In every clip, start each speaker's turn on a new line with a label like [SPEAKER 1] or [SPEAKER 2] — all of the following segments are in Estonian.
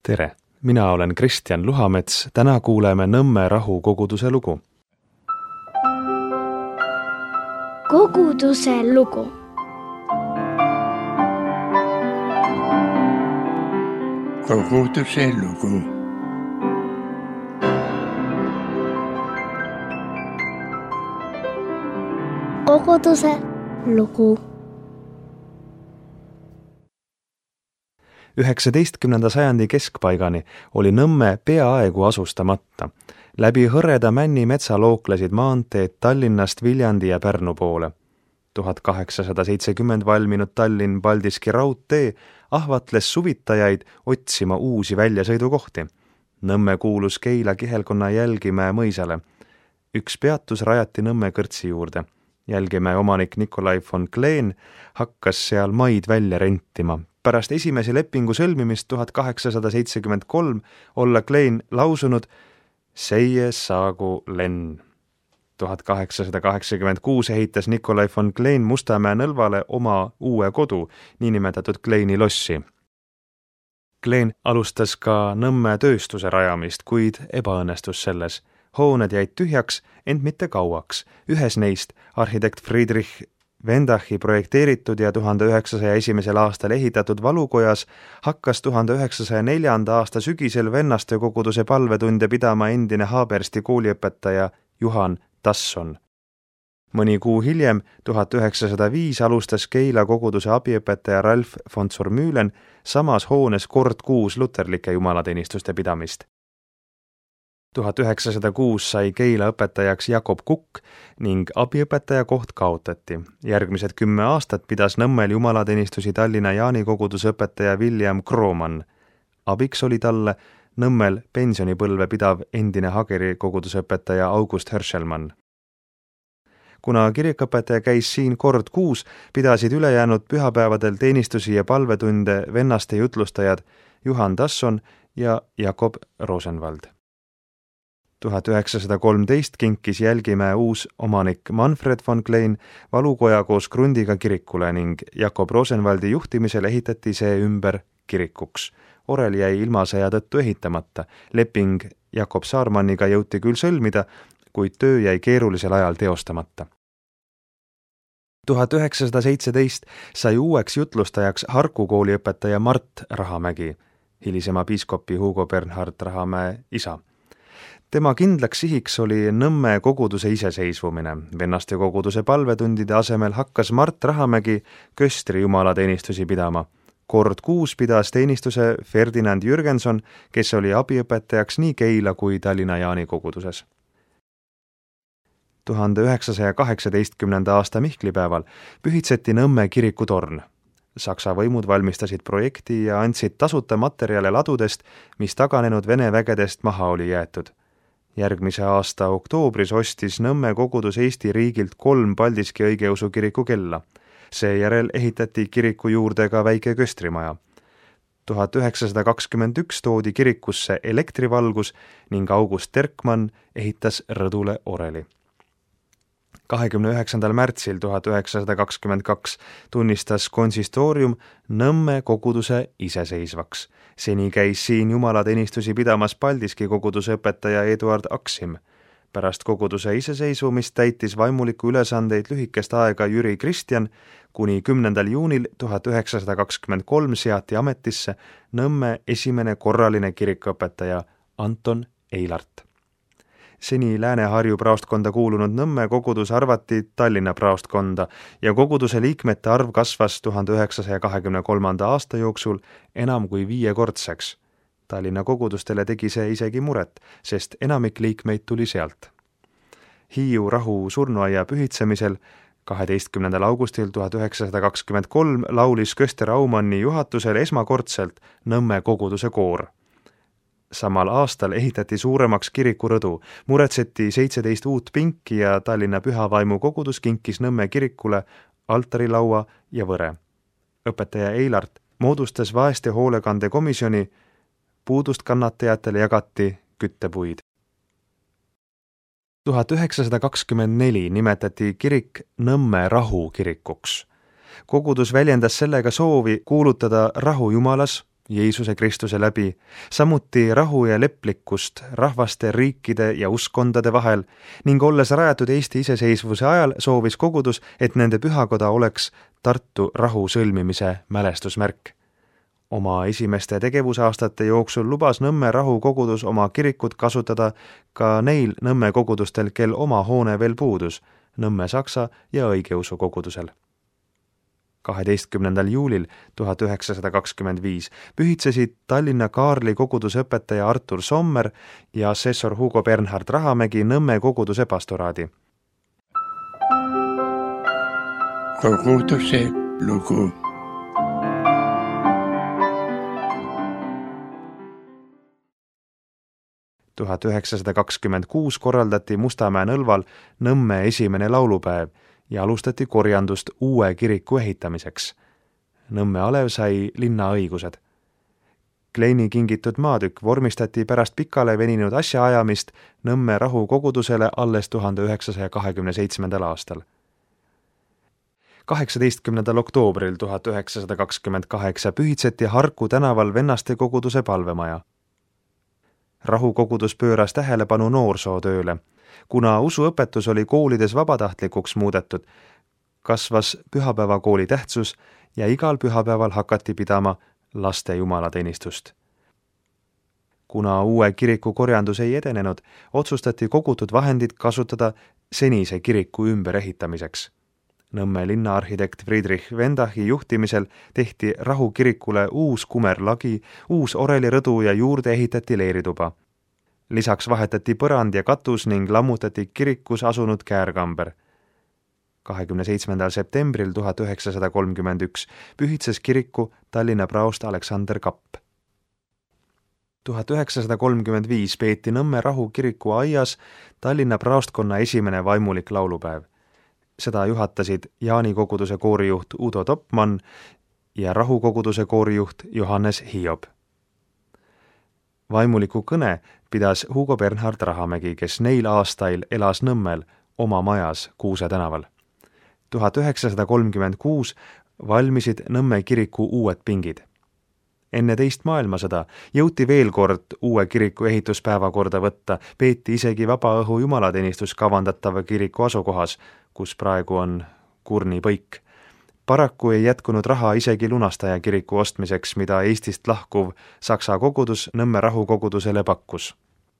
[SPEAKER 1] Tere! Mina olen Kristjan Luhamets. Täna kuuleme Nõmme rahukoguduse lugu.
[SPEAKER 2] Koguduse lugu.
[SPEAKER 3] Koguduse lugu.
[SPEAKER 2] Koguduse lugu.
[SPEAKER 1] 19. sajandi keskpaigani oli Nõmme peaaegu asustamata. Läbi hõreda männi metsa looklesid maanteed Tallinnast Viljandi ja Pärnu poole. 1870 valminud Tallinn-Paldiski raudtee ahvatles suvitajaid otsima uusi väljasõidukohti. Nõmme kuulus Keila kihelkonna Jälgimäe mõisale. Üks peatus rajati Nõmme kõrtsi juurde. Jälgimäe omanik Nikolai von Kleen hakkas seal maid välja rentima. Pärast esimese lepingu sõlmimist 1873 olla Kleen lausunud "Seie saagu lenn". 1886 ehitas Nikolai von Kleen Mustamäe nõlvale oma uue kodu, niinimetatud Kleeni lossi. Kleen alustas ka Nõmme tööstuse rajamist, kuid ebaõnnestus selles. Hooned jäid tühjaks, ent mitte kauaks. Ühes neist, arhitekt Friedrich Vendachi projekteeritud ja 1901. aastal ehitatud valukojas hakkas 1904. aasta sügisel vennaste koguduse palvetunde pidama endine Haabersti kooliõpetaja Juhan Tasson. Mõni kuu hiljem, 1905, alustas Keila koguduse abiõpetaja Ralf von Zurmühlen samas hoones kord kuus luterlike jumalateenistuste pidamist. 1906 sai Keila õpetajaks Jakob Kukk ning abiõpetaja koht kaotati. Järgmised 10 aastat pidas Nõmmel jumalateenistusi Tallinna Jaani koguduse õpetaja William Kroman. Abiks oli talle Nõmmel pensionipõlve pidav endine Hageri koguduse õpetaja August Hörschelmann. Kuna kirikõpetaja käis siin kord kuus, pidasid ülejäänud pühapäevadel teenistusi ja palvetunde vennaste jutlustajad Juhan Tasson ja Jakob Rosenwald. 1913 kinkis Jälgimäe uus omanik Manfred von Kleen valukoja koos krundiga kirikule ning Jakob Rosenwaldi juhtimisel ehitati see ümber kirikuks. Orel jäi ilmasõja tõttu ehitamata. Leping Jakob Saarmanniga jõuti küll sõlmida, kuid töö jäi keerulisel ajal teostamata. 1917 sai uueks jutlustajaks Harku kooliõpetaja Mart Rahamägi, hilisema piiskopi Hugo Bernhard Rahamäe isa. Tema kindlaks sihiks oli Nõmme koguduse iseseisvumine. Vennaste koguduse palvetundide asemel hakkas Mart Rahamägi Köstri jumalateenistusi pidama. Kord kuus pidas teenistuse Ferdinand Jürgenson, kes oli abiõpetajaks nii Keila kui Tallinna Jaani koguduses. 1918. aasta Mihklipäeval pühitseti Nõmme kirikutorn. Saksa võimud valmistasid projekti ja andsid tasuta materjale ladudest, mis taganenud Vene vägedest maha oli jäetud. Järgmise aasta oktoobris ostis Nõmme kogudus Eesti riigilt 3 Paldiski õigeusu kiriku kella. Seejärel ehitati kiriku juurde ka väike köstrimaja. 1921 toodi kirikusse elektrivalgus ning August Terkmann ehitas rõdule oreli. 29. märtsil 1922 tunnistas konsistoorium Nõmme koguduse iseseisvaks. Seni käis siin jumalateenistusi pidamas Paldiski koguduse õpetaja Eduard Aksim. Pärast koguduse iseseisvumist täitis vaimuliku ülesandeid lühikest aega Jüri Kristjan, kuni 10. juunil 1923 seati ametisse Nõmme esimene korraline kirikuõpetaja Anton Eilart. Seni Lääne-Harju praostkonda kuulunud Nõmme kogudus arvati Tallinna praostkonda ja koguduse liikmete arv kasvas 1923. aasta jooksul enam kui 5-kordseks. Tallinna kogudustele tegi see isegi muret, sest enamik liikmeid tuli sealt. Hiiu rahu surnuaia pühitsemisel 12. augustil 1923 laulis Köster Aumanni juhatusel esmakordselt Nõmme koguduse koor. Samal aastal ehitati suuremaks kirikurõdu, muretseti 17 uut pinki ja Tallinna Pühavaimu kogudus kinkis Nõmme kirikule altarilaua ja võre. Õpetaja Eilart moodustas vaeste hoolekandekomisjoni, puudust kannatajatele jagati küttepuid. 1924 nimetati kirik Nõmme rahukirikuks. Kogudus väljendas sellega soovi kuulutada rahu Jumalas, Jeesuse Kristuse läbi, samuti rahu ja leplikkust rahvaste, riikide ja uskkondade vahel ning olles rajatud Eesti iseseisvuse ajal, soovis kogudus, et nende pühakoda oleks Tartu rahu sõlmimise mälestusmärk. Oma esimeste tegevusaastate jooksul lubas Nõmme rahukogudus oma kirikut kasutada ka neil Nõmme kogudustel, kel oma hoone veel puudus, Nõmme Saksa ja õigeusu kogudusel. 12. juulil 1925 pühitsesid Tallinna Kaarli koguduse õpetaja Artur Sommer ja assessor Hugo Bernhard Rahamägi Nõmme koguduse pastoraadi.
[SPEAKER 3] Koguduse lugu.
[SPEAKER 1] – 1926 korraldati Mustamäe nõlval Nõmme esimene laulupäev ja alustati korjandust uue kiriku ehitamiseks. Nõmme alev sai linna õigused. Kleini kingitud maatükk vormistati pärast pikale veninud asjaajamist Nõmme rahukogudusele alles 1927. aastal. 18. oktoobril 1928 pühitseti Harku tänaval Vennaste koguduse palvemaja. Rahukogudus pööras tähelepanu noorsootööle. Kuna usuõpetus oli koolides vabatahtlikuks muudetud, kasvas pühapäevakooli tähtsus ja igal pühapäeval hakati pidama laste jumalateenistust. Kuna uue kiriku korjandus ei edenenud, otsustati kogutud vahendid kasutada senise kiriku ümberehitamiseks. Nõmme linnaarhitekt Friedrich Wendachi juhtimisel tehti rahukirikule uus kumerlagi, uus orelirõdu ja juurde ehitati leerituba. Lisaks vahetati põrand ja katus ning lammutati kirikus asunud käärkamber. 27. septembril 1931 pühitses kiriku Tallinna praost Aleksander Kapp. 1935 peeti Nõmme rahukiriku aias Tallinna praostkonna esimene vaimulik laulupäev. Seda juhatasid Jaani koguduse koorijuht Udo Topmann ja rahukoguduse koorijuht Johannes Hiob. Vaimuliku kõne pidas Hugo Bernhard Rahamägi, kes neil aastail elas Nõmmel oma majas Kuuse tänaval. 1936 valmisid Nõmme kiriku uued pingid. Enne teist maailmasõda jõuti veel kord uue kiriku ehituspäevakorda võtta, peeti isegi vabaõhu jumalateenistus kavandatava kiriku asukohas, kus praegu on Kurni põik. Paraku ei jätkunud raha isegi lunastaja kiriku ostmiseks, mida Eestist lahkuv Saksa kogudus Nõmme rahukogudusele pakkus.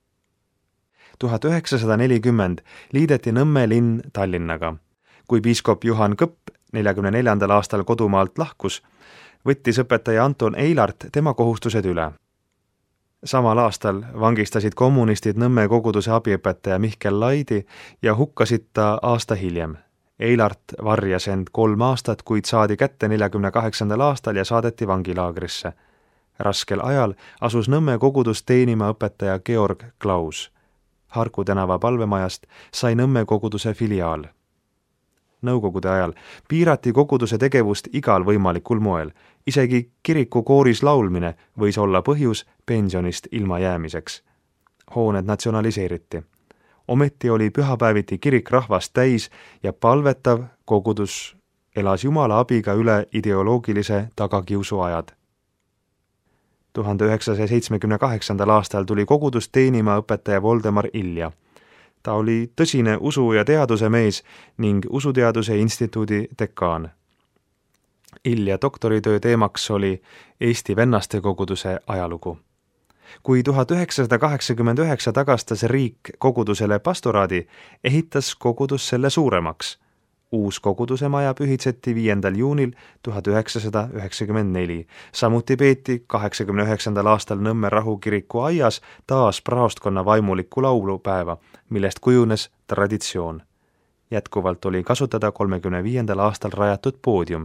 [SPEAKER 1] 1940 liideti Nõmme linn Tallinnaga. Kui piiskop Juhan Kõpp 44. aastal kodumaalt lahkus, võttis õpetaja Anton Eilart tema kohustused üle. Samal aastal vangistasid kommunistid Nõmme koguduse abiõpetaja Mihkel Laidi ja hukkasid ta aasta hiljem. Eilart varjas end 3 aastat, kuid saadi kätte 48. aastal ja saadeti vangilaagrisse. Raskel ajal asus Nõmme kogudus teenima õpetaja Georg Klaus. Harku tänava palvemajast sai Nõmme koguduse filiaal. Nõukogude ajal piirati koguduse tegevust igal võimalikul moel. Isegi kiriku kooris laulmine võis olla põhjus pensionist ilma jäämiseks. Hooned natsionaliseeriti. Ometi oli pühapäeviti kirik rahvast täis ja palvetav kogudus elas Jumala abiga üle ideoloogilise tagakiusu ajad. 1978. aastal tuli kogudust teenima õpetaja Voldemar Ilja. Ta oli tõsine usu- ja teaduse mees ning Usuteaduse instituudi dekaan. Ilja doktoritöö teemaks oli Eesti Vennaste koguduse ajalugu. Kui 1989 tagastas riik kogudusele pastoraadi, ehitas kogudus selle suuremaks. Uus koguduse maja pühitseti 5. juunil 1994. Samuti peeti 89. aastal Nõmme rahukiriku aias taas praostkonna vaimulikku laulupäeva, millest kujunes traditsioon. Jätkuvalt oli kasutada 35. aastal rajatud poodium.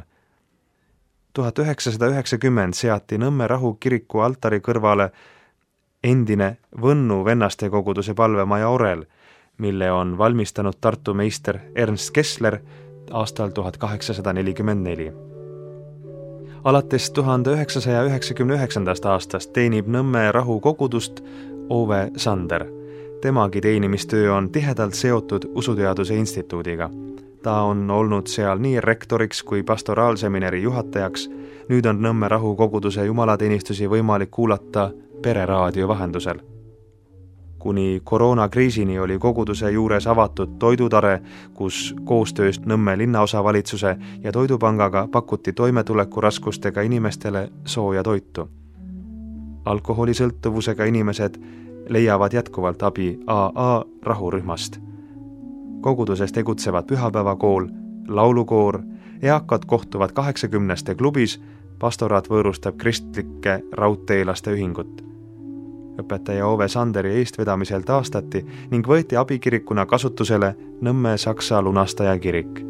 [SPEAKER 1] 1990 seati Nõmme rahukiriku altari kõrvale endine Võnnu Vennaste koguduse palvemaja orel, mille on valmistanud Tartu meister Ernst Kessler aastal 1844. Alates 1999. aastast teenib Nõmme rahukogudust Ove Sander. Temagi teenimistöö on tihedalt seotud Usuteaduse instituudiga. Ta on olnud seal nii rektoriks kui pastoraalseminari juhatajaks. Nüüd on Nõmme Rahu koguduse jumalateenistusi võimalik kuulata pereraadio vahendusel. Kuni koroonakriisini oli koguduse juures avatud toidutare, kus koostöös Nõmme linnaosavalitsuse ja Toidupangaga pakuti toimetulekuraskustega inimestele sooja toitu. Alkoholisõltuvusega inimesed leiavad jätkuvalt abi AA rahurühmast. Koguduses tegutsevad pühapäevakool, laulukoor, eakad kohtuvad 80 klubis, pastoraat võõrustab kristlikke raudteelaste ühingut. Õpetaja Ove Sanderi eestvedamisel taastati ning võeti abikirikuna kasutusele Nõmme Saksa lunastaja kirik.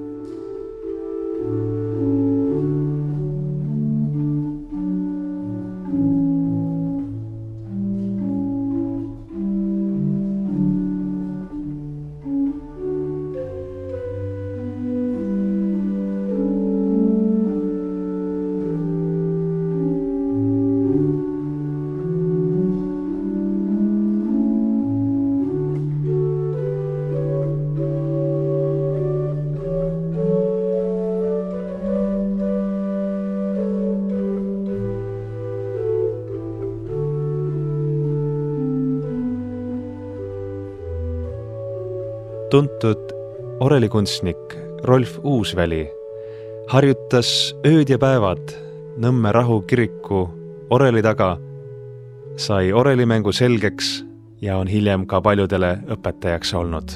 [SPEAKER 1] Tuntud orelikunstnik Rolf Uusväli harjutas ööd ja päevad Nõmme Rahu kiriku oreli taga, sai orelimängu selgeks ja on hiljem ka paljudele õpetajaks olnud.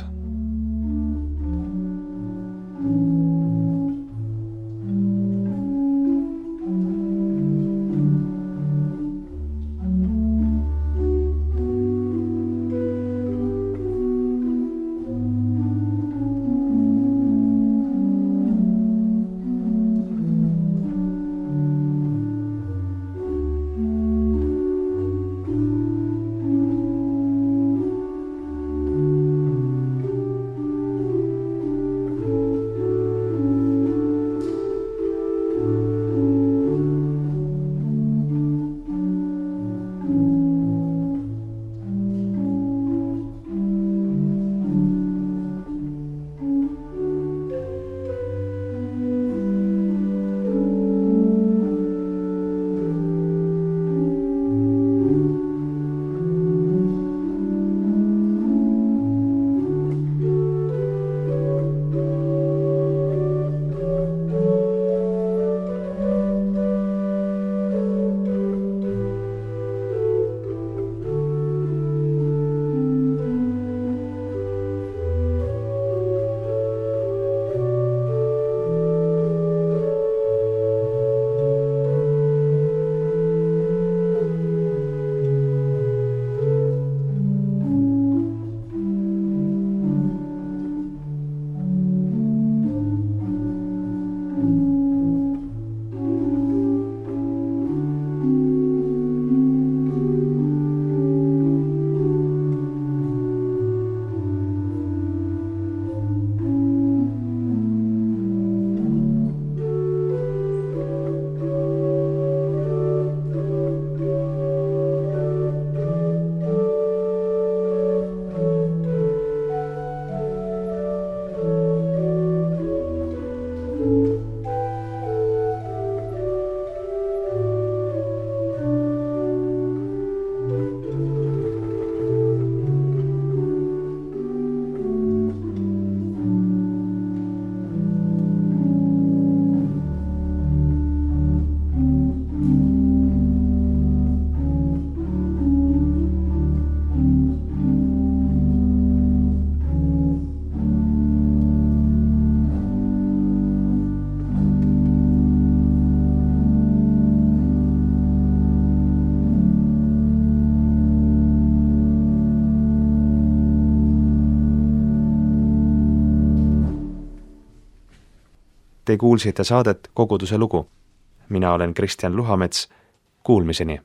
[SPEAKER 1] Te kuulsite saadet Koguduse lugu. Mina olen Kristjan Luhamets. Kuulmiseni.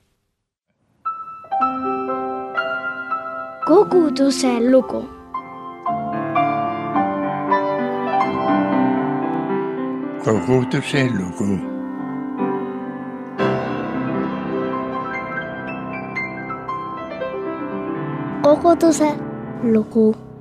[SPEAKER 2] Koguduse lugu.
[SPEAKER 3] Koguduse lugu.
[SPEAKER 2] Koguduse lugu.